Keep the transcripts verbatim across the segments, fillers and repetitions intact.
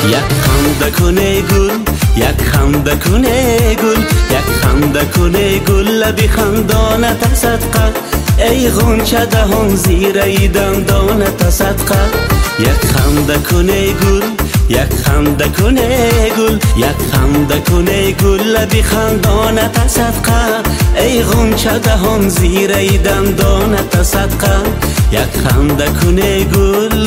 یک خنده کنه گل، یک خنده کنه گل، یک خنده کنه گل لبی خندانت صدقه، ای غنچه دهان زیر ای دندانت صدقه. یک خنده کنه گل، یک خنده کنه گل، یک خنده کنه گل لبی خندانت صدقه، ای غنچه دهان زیر ای دندانت صدقه. یک خنده کنه گل.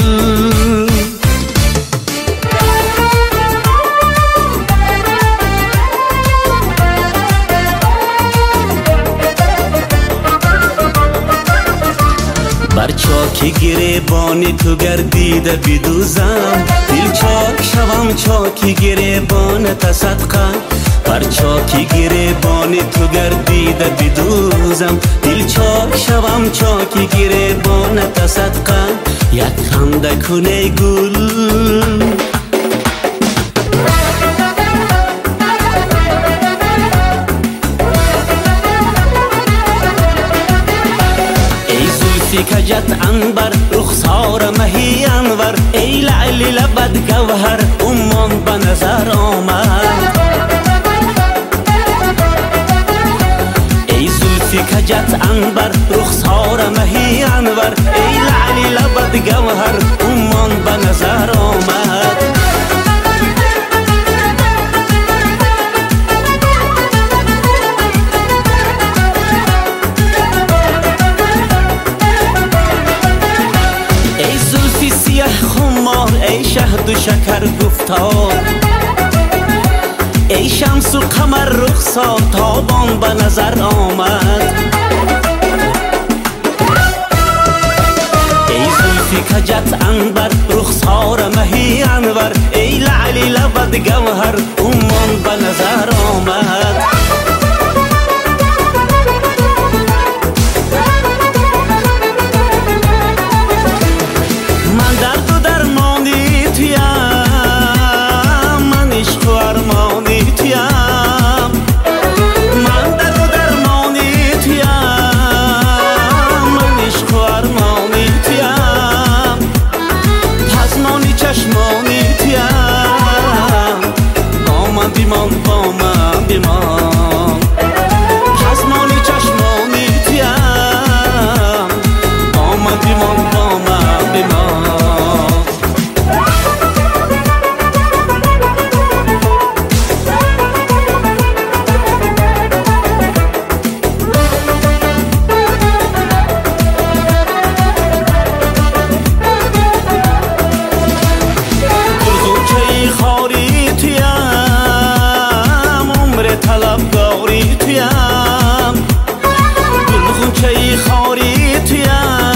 بر چاک گریبان تو گردیده بدوزم، دل چاک شوم چاک گریبانت صدقه. بر چاک گریبان تو گردیده بدوزم، دل چاک شوم چاک گریبانت صدقه. یک خنده کنه گل. کجت انبر رخسار مهی انور، ای لعل لبت گوهر امان به نظر آمد. ای زلفی کجت انبر رخسار مهی انور، ای لعل لبت گوهر امان به نظر آمد. ای شهد و شکر گفتار، ای شمس و قمر رخسار تابان به نظر آمد. ای زلفی کجت انبر رخسار مهی انور، ای لعل لبت گوهر امان به نظر آمد. بیمان با من بیمان، چشمانی چشمانی تیم، با من بیمان با من بیمان. گلگوچه خاری تیم، طلبگاری تویم، گلغنچه خاری تویم،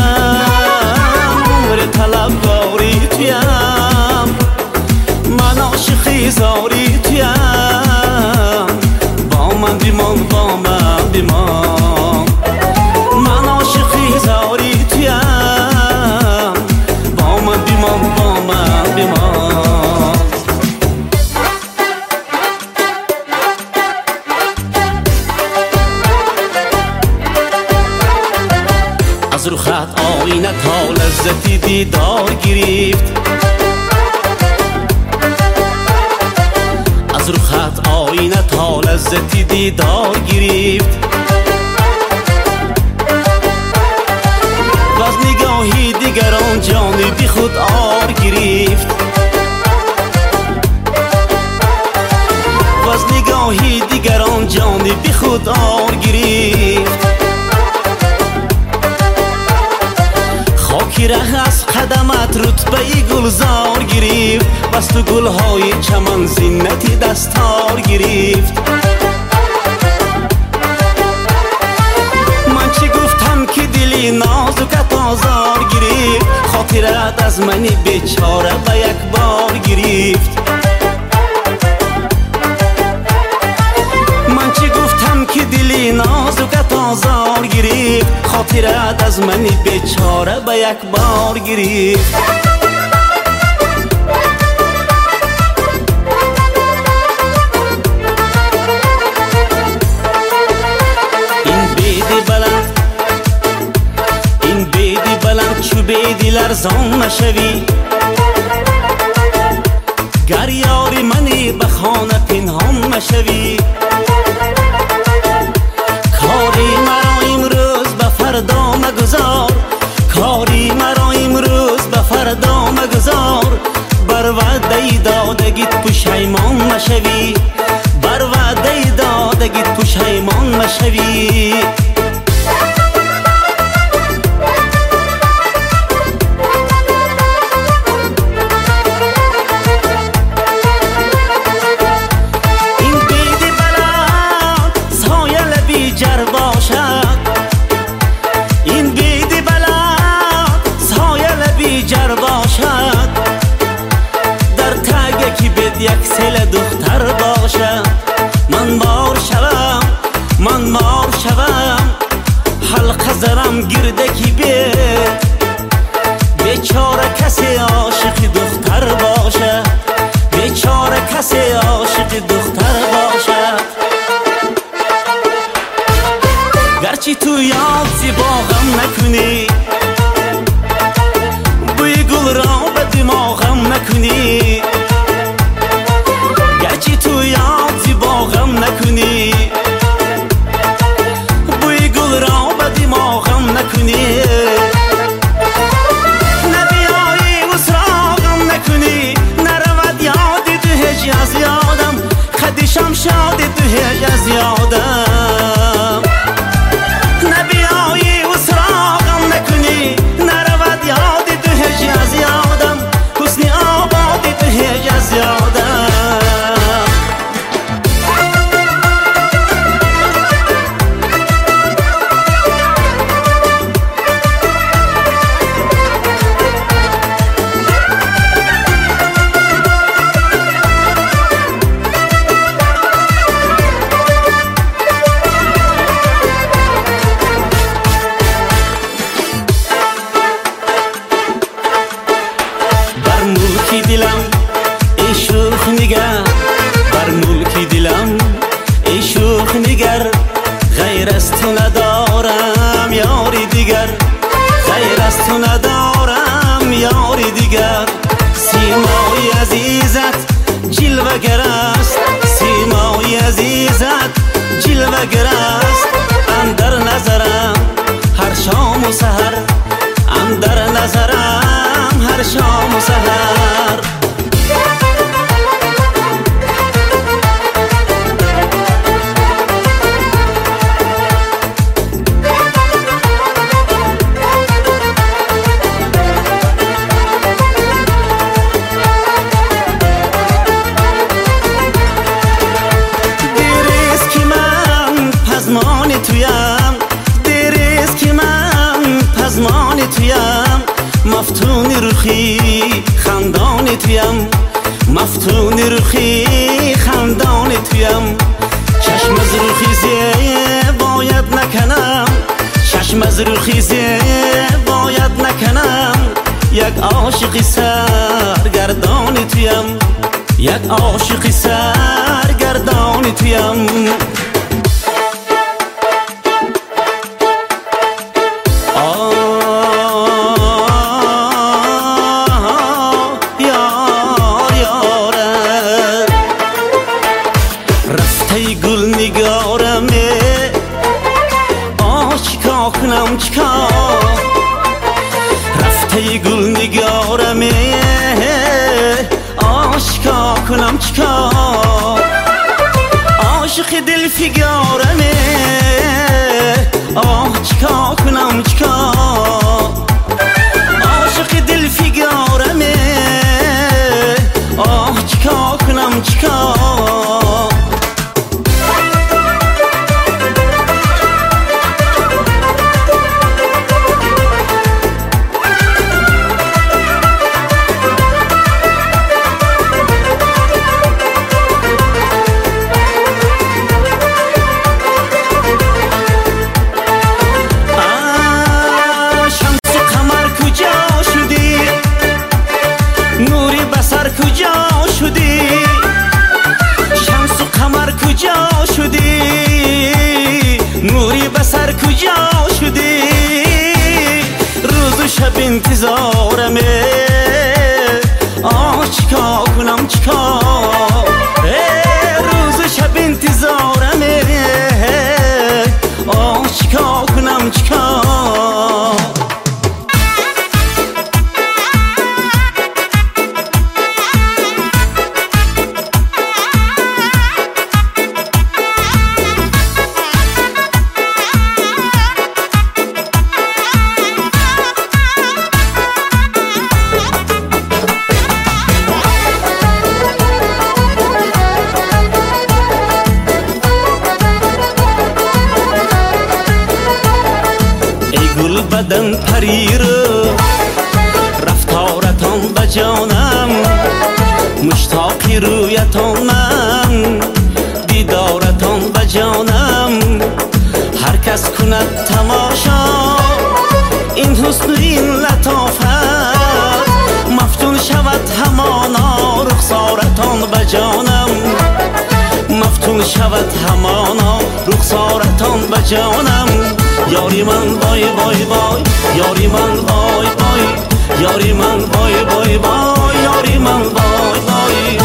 عمر طلبگاری تویم، من عاشقی زاری تویم، با من بیمان با من بیمان. من عاشقی زاری تویم، با من بیمان با من بیمان. از رخت آینه تا لذتی دیدار گرفت، از رخت آینه تا لذتی دیدار گرفت، و از نگاهی دیگران جانی بی خود آر گرفت، و از نگاهی دیگران جانی بی خود آر گرفت. خاکی ره از قدمت رتبه گلزار گرفت، بس تو گلهای چمن زینتی دستار گرفت. من چی گفتم که دلی نازکت آزار گرفت، خاطرت از منی بیچاره به یک بار گرفت. من چی گفتم که دلی نازکت آزار گرفت، خاطرت از منی بیچاره به یک بار گرفت. این بیدی بلند، این بیدی بلند چو بیدی لرزان نشوی، گر یاری منی به خانه پنهان مشوی کاری مرا امروز به فردا مگذار کاری مرا امروز به فردا مگذار بر وعده دادگیت پشیمان مشوی بر وعده دادگیت پشیمان مشوی یک سل دختر باشم من مار شوم من مار شوم حلقه زرم گرده کی به بیچاره کسی عاشق دختر باشه بیچاره کسی عاشق دختر باشه گرچه تو یاد زیباغم نکنی بوی گل را به دماغم نکنی گرچه تو یاد زیباغم نکنی بوی گل را به دماغم نکنی نبیایی و سراغم نکنی نرود یادی تو هیچ از یادم خدیشم شادی تو هیچ از یادم نبیایی و سراغم نکنی نرود یادی تو هیچ از یادم حسنی آبادی تو هیچ از یادم دلم ای شوخ نگر بر ملک دلم ای شوخ نگر غیر از تو ندارم یاری دیگر غیر از تو ندارم یاری دیگر سیمای عزیزت جلوه گر است سیمای عزیزت جلوه گر است اندر نظرم هر شام و سحر اندر نظرم هر شام و سحر دیریست که من پزمان تویم دیریست که من پزمان تویم مفتون رخی خندان تویم مفتون رخی خندان تویم چشم از رخی زی باید نکنم چشم از رخی زی باید نکنم یک عاشقی سرگردان تویم یک عاشقی سرگردان تویم گل نگارمه آه چیکار کنم چیکار رفته گل نگارمه آه چیکار کنم چیکار عاشق دل فگارمه آه چیکار کنم چیکار عاشق دل فگارمه آه چیکار کنم چیکار کجا شدی شمس و قمر کجا شدی نوری بسر کجا شدی روز و شب انتظارمه آه چیکار کنم چیکار تا کنم چیکار؟ بدن پریر رفتارتان به جانم مشتاقی رویتان من دیدارتان به جانم هر کس کند تماشا این حسن این لطافت مفتون شود همانا رخسارتان به جانم مفتون شود همانا رخسارتان به جانم یاری من بای بای بای یاری من بای بای یاری من بای بای بای یاری من بای بای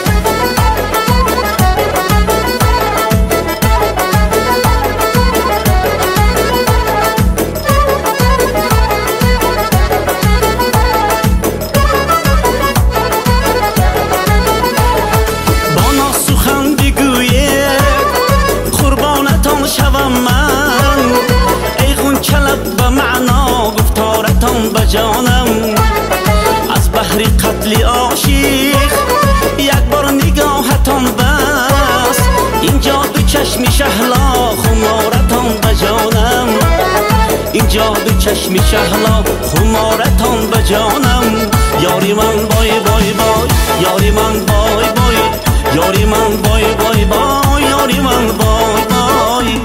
با ناز سخن بگوید قربانتان شوم من کلب به معنا گفتارتان به جانم از بحر قتل عاشق یک بار نگاهتان بس اینجا دو چشم شهلا خمارتان به جانم اینجا دو چشم شهلا خمارتان به جانم یاری من بای بای بای یاری من بای بای یاری من بای بای بای یاری من بای بای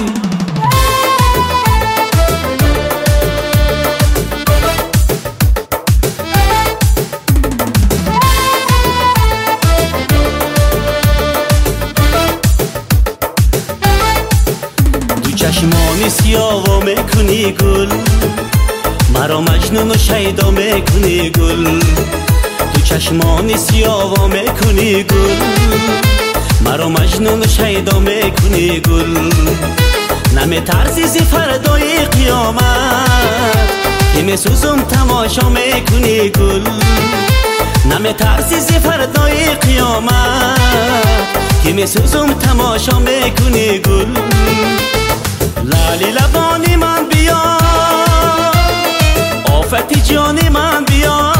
چشمانی سیاه و میکنی گل مرا مجنون و شیدا میکنی گل تو چشمانی سیاه و میکنی گل مرا مجنون و شیدا میکنی گل نمیترسی زی فردای قیامت که میسوزم تماشا میکنی گل نمیترسی زی فردای قیامت که میسوزم تماشا میکنی گل لالی لبانی من بیا آفتی جانی من بیا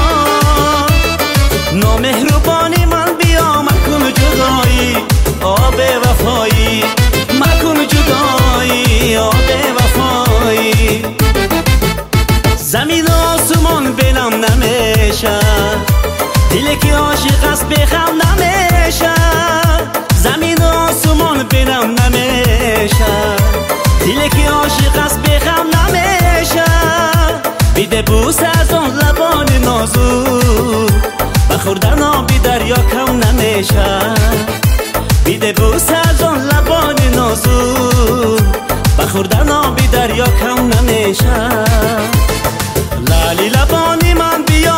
نامهربانی من بیا مکن جدایی آب وفایی مکن جدایی آب وفایی زمین آسمان بینم نمیشه دلی که عاشق است بخم نمیشه زمین آسمان بینم نمیشه دلی که عاشق است بخم نمیشه بیده بوس از آن لبان نازک بخوردن آبی دریا کم نمیشه بیده بوس از آن لبان نازک بخوردن آبی دریا کم نمیشه لالی لبانی من بیا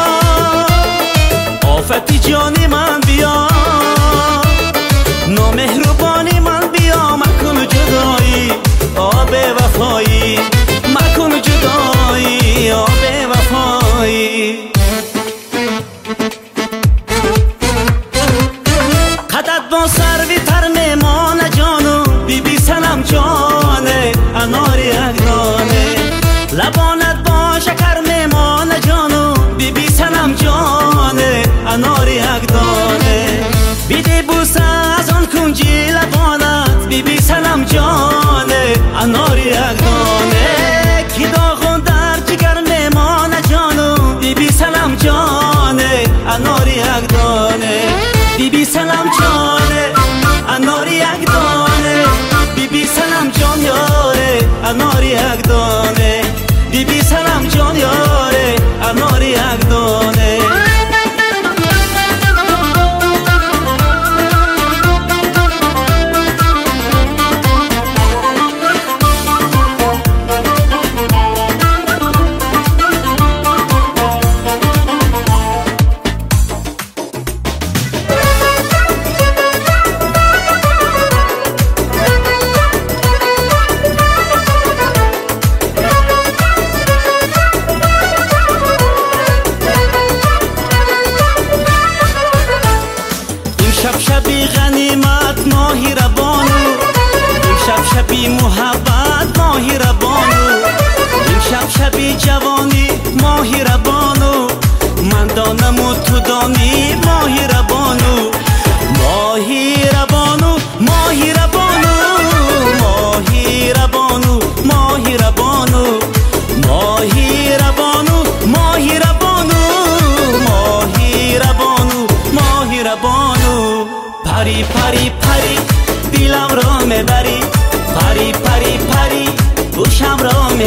آفتی جانی من بیا نامهربانی من بیا مکن جدایی آب وفایی مکن جدایی آب وفایی قدت با سروی تر میمان جانو بی بی سنم جانه اناری اگرانه لبانت با شکر میمان جانو بی بی سنم جانه اناری اگرانه بیده بوسه از آن کنجی لبانت بی بی سنم جانه اناری اگرانه کی داغون در جگر میمان جانو بی بی سنم جانه اناری اگرانه بی بی سنم جانه اناری اگرانه بی بی سنم جان یاره اناری اگرانه بی بی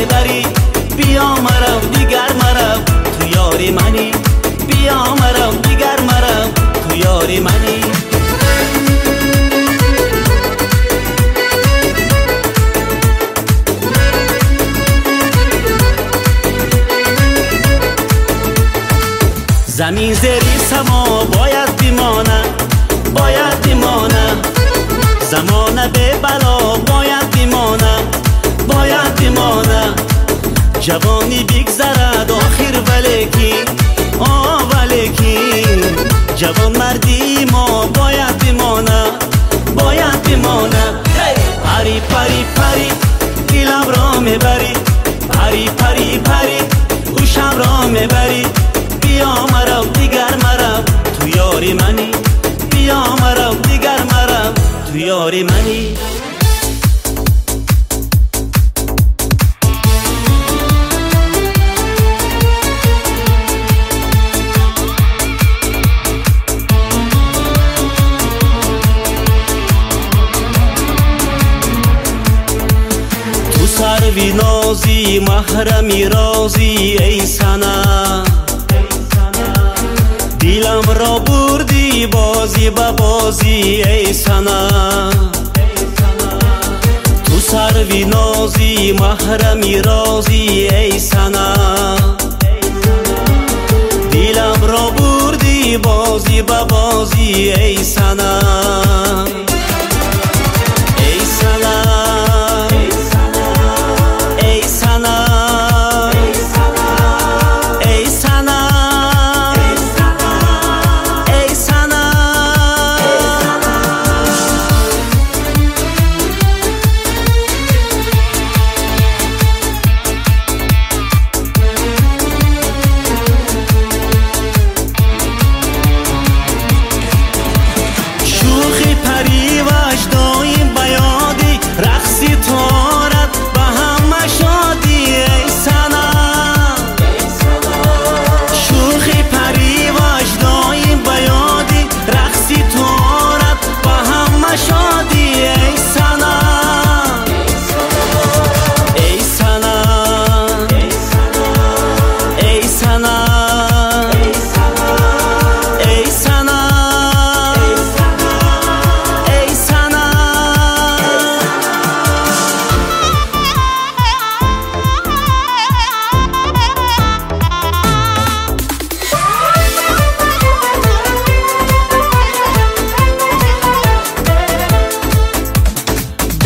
میبری بیا مرا دیگر مرا تو یاری منی بیا مرا دیگر مرا تو یاری منی زمین زیری سما باید بیمانه باید بیمانه زمانه به بلا باید بیمانه باید بیمانه جوانی بگذرد آخر ولیکی آه ولیکی جوان مردی ما باید بیمانه باید بیمانه پری پری پری دلم را میبری پری پری پری گوشم را میبری بیا مرا دیگر مرا تو یاری منی بیا مرا دیگر مرا تو یاری منی تو سروی نازی محرمی رازی ای سنم دلم را بردی بازی با بازی ای سنم تو سروی نازی محرمی رازی ای سنم دلم را بردی بازی با بازی ای سنم ای سنم ای سنم ای سنم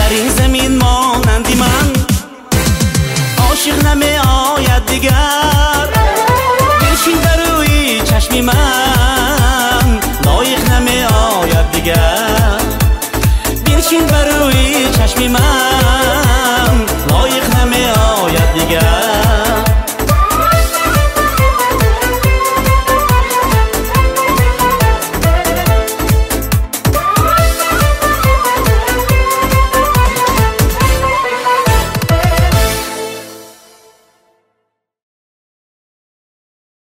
عاشق نمی آید دیگر